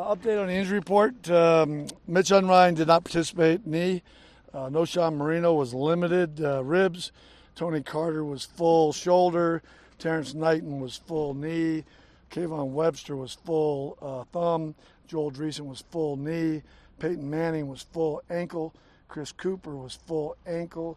Update on the injury report. Mitch Unrein did not participate, knee. Noshan Marino was limited, ribs. Tony Carter was full shoulder. Terrence Knighton was full knee. Kayvon Webster was full thumb. Joel Dreesen was full knee. Peyton Manning was full ankle. Chris Cooper was full ankle.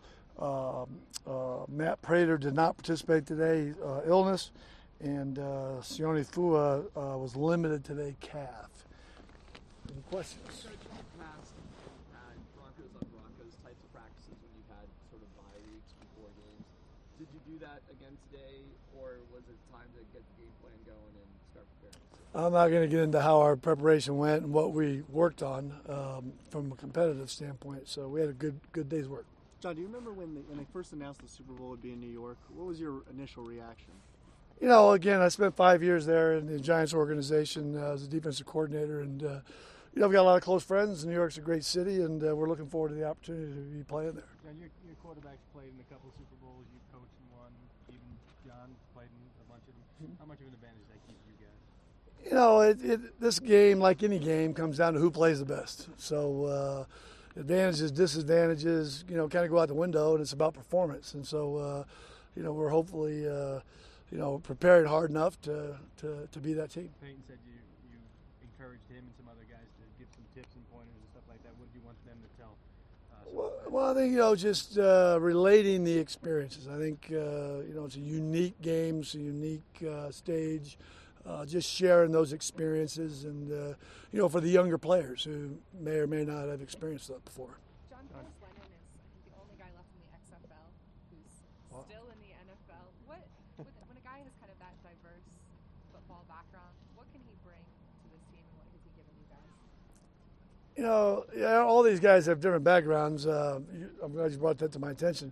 Matt Prater did not participate today, illness. And Sione Fua was limited today, calf. Any questions? Past Broncos on Broncos types of practices when you've had sort of bye weeks before games. Did you do that again today, or was it time to get the game plan going and start preparing? I'm not going to get into how our preparation went and what we worked on from a competitive standpoint. So we had a good day's work. John, do you remember when they first announced the Super Bowl would be in New York? What was your initial reaction? You know, again, I spent 5 years there in the Giants organization as a defensive coordinator, and you know, I've got a lot of close friends. New York's a great city, and we're looking forward to the opportunity to be playing there. John, your quarterback's played in a couple of Super Bowls. You've coached in one. Even John played in a bunch of them. How much of an advantage does that keep you guys? You know, this game, like any game, comes down to who plays the best. So advantages, disadvantages, you know, kind of go out the window, and it's about performance. And so, you know, we're hopefully, you know, prepared hard enough to be that team. Peyton said you encouraged him and some other guys to give some tips and pointers and stuff like that. What do you want them to tell? Well, I think, you know, just relating the experiences. I think, you know, it's a unique game, it's a unique stage. Just sharing those experiences and, you know, for the younger players who may or may not have experienced that before. John Lennon is, I think, the only guy left in the XFL who's still in the NFL. When a guy has kind of that diverse football background, what can he bring to this team and what has he given you guys? You know, yeah, all these guys have different backgrounds. I'm glad you brought that to my attention.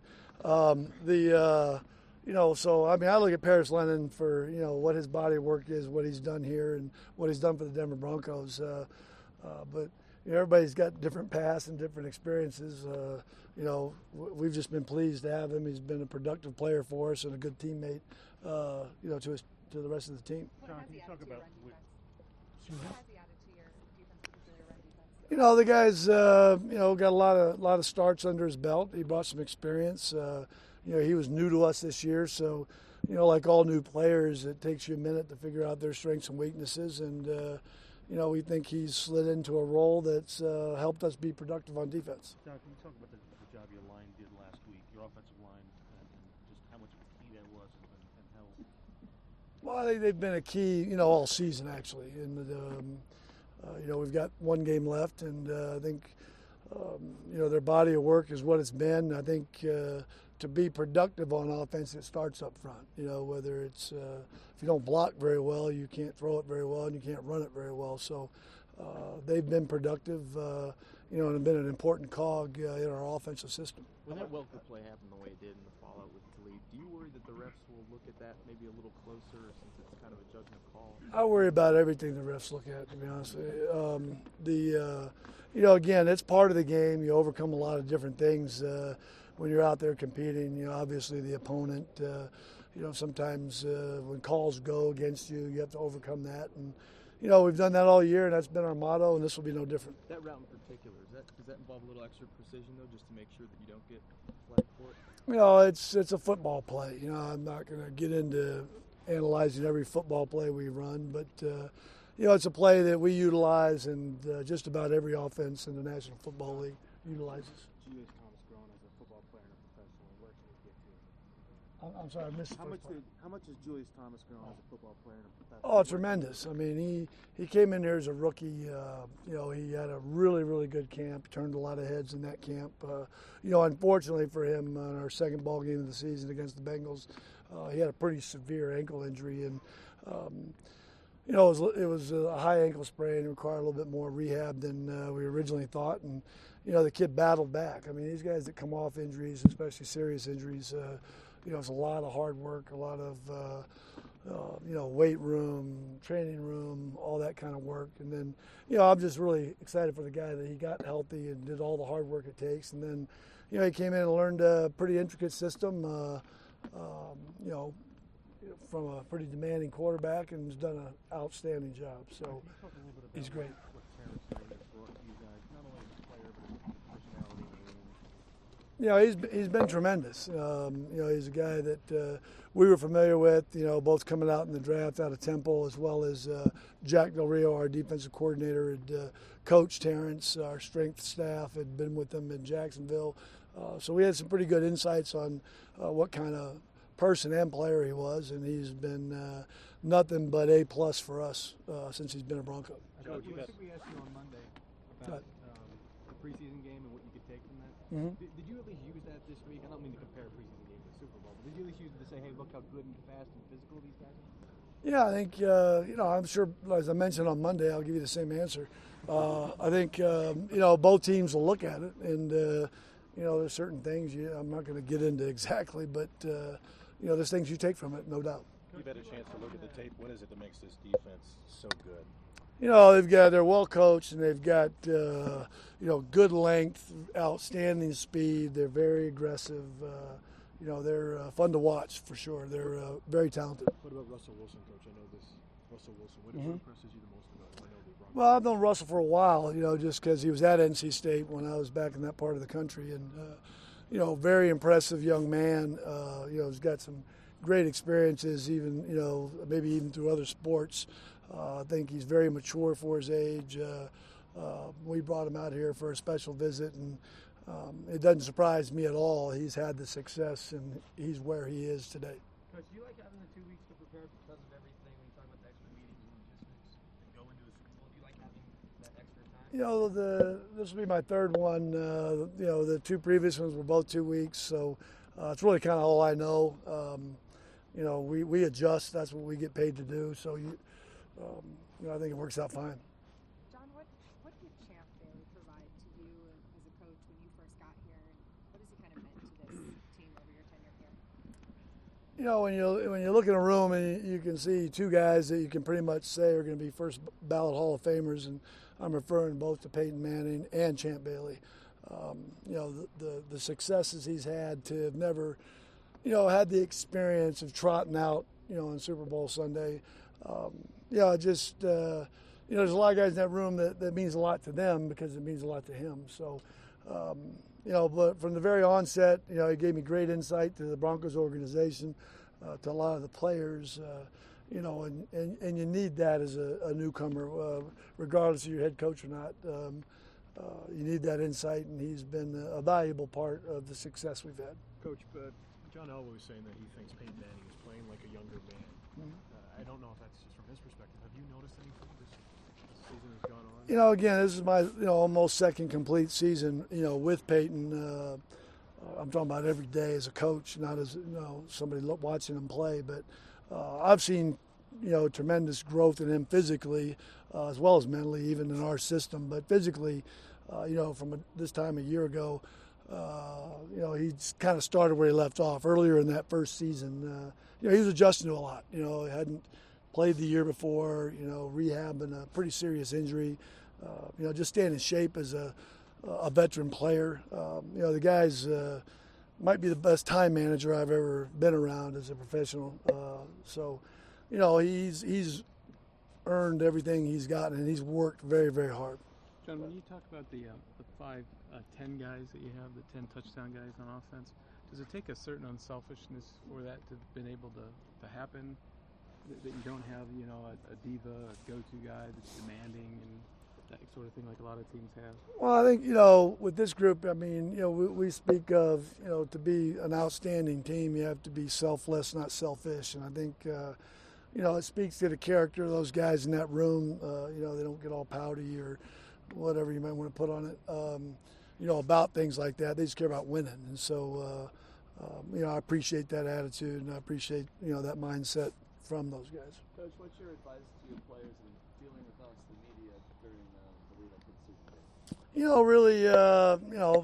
You know, so, I mean, I look at Paris Lennon for, you know, what his body of work is, what he's done here, and what he's done for the Denver Broncos. But, you know, everybody's got different paths and different experiences. You know, we've just been pleased to have him. He's been a productive player for us and a good teammate, you know, to the rest of the team. What has he added to your run defense? You know, the guy's, you know, got a lot of starts under his belt. He brought some experience. You know, he was new to us this year, so, you know, like all new players, it takes you a minute to figure out their strengths and weaknesses. And, you know, we think he's slid into a role that's helped us be productive on defense. John, can you talk about the job your line did last week, your offensive line, and just how much of a key that was and how? Well, I think they've been a key, you know, all season, actually. And, you know, we've got one game left, and I think, you know, their body of work is what it's been. I think to be productive on offense, it starts up front. You know, whether it's if you don't block very well, you can't throw it very well, and you can't run it very well. So they've been productive, you know, and have been an important cog in our offensive system. When that Welker play happened the way it did in the fallout with Talib, do you worry that the refs will look at that maybe a little closer since it's kind of a judgment call? I worry about everything the refs look at, to be honest with you. You know, again, it's part of the game. You overcome a lot of different things when you're out there competing. You know, obviously the opponent, you know, sometimes when calls go against you, you have to overcome that. And, you know, we've done that all year, and that's been our motto, and this will be no different. That route in particular, does that involve a little extra precision, though, just to make sure that you don't get flagged for it? You know, it's a football play. You know, I'm not going to get into analyzing every football play we run, but, you know, it's a play that we utilize and just about every offense in the National Football League utilizes. Julius Thomas grown as a football player and a professional, where can he get to? I'm sorry, I missed the first part. How much has Julius Thomas grown as a football player and a professional? Oh, tremendous. I mean, he came in here as a rookie. You know, he had a really, really good camp, turned a lot of heads in that camp. You know, unfortunately for him, on our second ball game of the season against the Bengals, he had a pretty severe ankle injury. And, you know, it was a high ankle sprain. It required a little bit more rehab than we originally thought. And, you know, the kid battled back. I mean, these guys that come off injuries, especially serious injuries, you know, it's a lot of hard work, a lot of, you know, weight room, training room, all that kind of work. And then, you know, I'm just really excited for the guy that he got healthy and did all the hard work it takes. And then, you know, he came in and learned a pretty intricate system, you know, from a pretty demanding quarterback, and has done an outstanding job. So he's great. considering this for you guys, not only as a player but as a personality in the room? You know, he's been tremendous. You know, he's a guy that we were familiar with, you know, both coming out in the draft out of Temple, as well as Jack Del Rio, our defensive coordinator, had coached Terrence. Our strength staff had been with them in Jacksonville. So we had some pretty good insights on what kind of person and player he was, and he's been nothing but A+ for us since he's been a Bronco. Coach, you I got think we asked you on Monday about the preseason game and what you could take from that. Mhm. Did you at least use that this week? I don't mean to compare a preseason game to the Super Bowl, but did you at least use it to say, hey, look how good and fast and physical these guys are? Yeah, I think, you know, I'm sure, as I mentioned on Monday, I'll give you the same answer. I think, you know, both teams will look at it, and, you know, there's certain things I'm not going to get into exactly, but, you know, there's things you take from it, no doubt. You've had a chance to look at the tape. What is it that makes this defense so good? You know, they're well coached, and they've got, you know, good length, outstanding speed. They're very aggressive. You know, they're fun to watch for sure. They're very talented. What about Russell Wilson, Coach? I know this Russell Wilson. What impresses you the most about him? I know the Broncos. Well, I've known Russell for a while, you know, just because he was at NC State when I was back in that part of the country. And, you know, very impressive young man. You know, he's got some great experiences, even, you know, maybe even through other sports. I think he's very mature for his age. We brought him out here for a special visit, and it doesn't surprise me at all. He's had the success, and he's where he is today. Coach, do you like having the 2 weeks to prepare because of everything when you talk about the extra meetings and logistics and go into the Super Bowl? Do you like having that extra time? You know, this will be my third one. You know, the two previous ones were both 2 weeks, so it's really kind of all I know. You know, we adjust. That's what we get paid to do. So, you know, I think it works out fine. John, what did Champ Bailey provide to you as a coach when you first got here, and what has he kind of meant to this team over your tenure here? You know, when you look in a room and you can see two guys that you can pretty much say are going to be first ballot Hall of Famers, and I'm referring both to Peyton Manning and Champ Bailey. You know, the successes he's had to have never, you know, had the experience of trotting out, you know, on Super Bowl Sunday. You know, just, you know, there's a lot of guys in that room that means a lot to them because it means a lot to him. So, you know, but from the very onset, you know, he gave me great insight to the Broncos organization, to a lot of the players, you know, and you need that as a newcomer, regardless of your head coach or not. You need that insight, and he's been a valuable part of the success we've had. Coach, but John Elway was saying that he thinks Peyton Manning is playing like a younger man. I don't know if that's just from his perspective. Have you noticed anything this season has gone on? You know, again, this is my, you know, almost second complete season, you know, with Peyton. I'm talking about every day as a coach, not as, you know, somebody watching him play. But I've seen, you know, tremendous growth in him physically, as well as mentally, even in our system. But physically, you know, from this time a year ago, you know, he's kind of started where he left off earlier in that first season. You know, he was adjusting to a lot. You know, he hadn't played the year before, you know, rehabbing a pretty serious injury. You know, just staying in shape as a veteran player. You know, the guy's might be the best time manager I've ever been around as a professional. So, you know, he's earned everything he's gotten, and he's worked very, very hard. John, when you talk about the 5-10 guys that you have, the 10 touchdown guys on offense, does it take a certain unselfishness for that to have been able to happen? That you don't have, you know, a diva, a go-to guy that's demanding and that sort of thing like a lot of teams have? Well, I think, you know, with this group, I mean, you know, we speak of, you know, to be an outstanding team, you have to be selfless, not selfish. And I think, you know, it speaks to the character of those guys in that room. You know, they don't get all pouty or whatever you might want to put on it, you know, about things like that. They just care about winning. And so, you know, I appreciate that attitude, and I appreciate, you know, that mindset from those guys. Coach, what's your advice to your players in dealing with us, the media, during the lead up to the Super Bowl? You know, really, you know,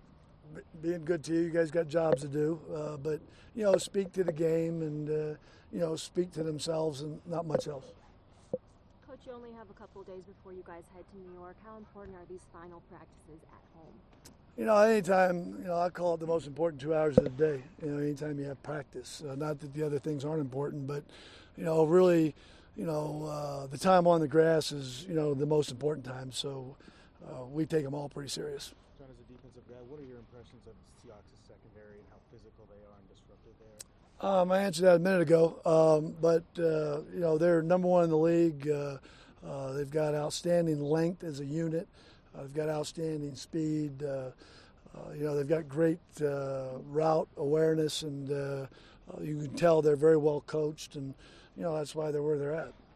being good to you. You guys got jobs to do, but you know, speak to the game and you know, speak to themselves and not much else. Coach, you only have a couple of days before you guys head to New York. How important are these final practices at home? You know, anytime, you know, I call it the most important 2 hours of the day. You know, anytime you have practice. Not that the other things aren't important, but, you know, really, the time on the grass is, the most important time. So we take them all pretty serious. John, as a defensive guy, what are your impressions of the Seahawks' secondary and how physical they are and disruptive they are? I answered that a minute ago, but they're number one in the league. They've got outstanding length as a unit. They've got outstanding speed. They've got great route awareness, and you can tell they're very well coached, and that's why they're where they're at.